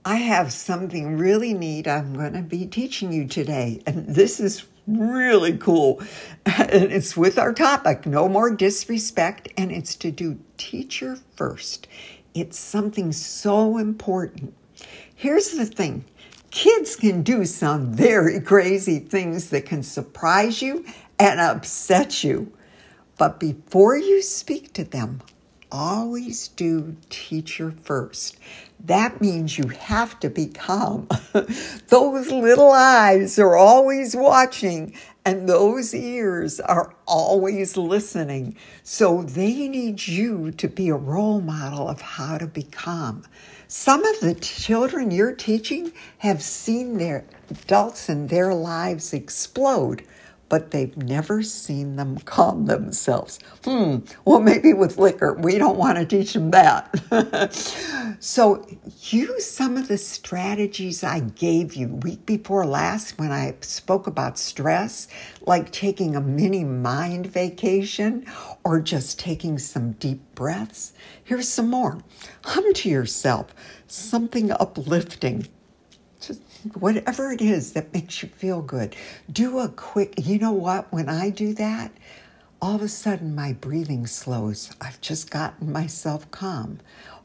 I have something really neat I'm going to be teaching you today. And this is really cool. And it's with our topic, no more disrespect. And it's to do teacher first. It's something so important. Here's the thing. Kids can do some very crazy things that can surprise you and upset you. But before you speak to them, always do teacher first. That means you have to be calm. Those little eyes are always watching, and those ears are always listening. So they need you to be a role model of how to be calm. Some of the children you're teaching have seen their adults in their lives explode, but they've never seen them calm themselves. Well, maybe with liquor. We don't want to teach them that. So use some of the strategies I gave you week before last when I spoke about stress, like taking a mini mind vacation or just taking some deep breaths. Here's some more. Hum to yourself something uplifting. Just whatever it is that makes you feel good. Do a quick, you know what? When I do that, all of a sudden my breathing slows. I've just gotten myself calm.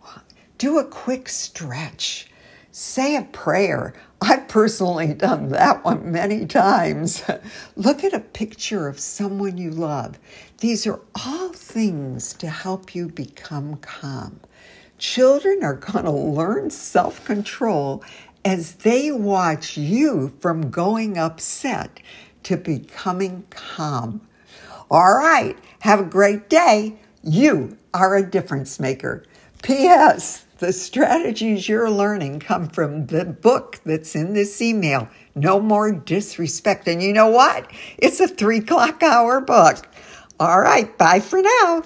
Do a quick stretch. Say a prayer. I've personally done that one many times. Look at a picture of someone you love. These are all things to help you become calm. Children are going to learn self-control as they watch you from going upset to becoming calm. All right, have a great day. You are a difference maker. P.S. The strategies you're learning come from the book that's in this email, No More Disrespect. And you know what? It's a 3 o'clock hour book. All right, bye for now.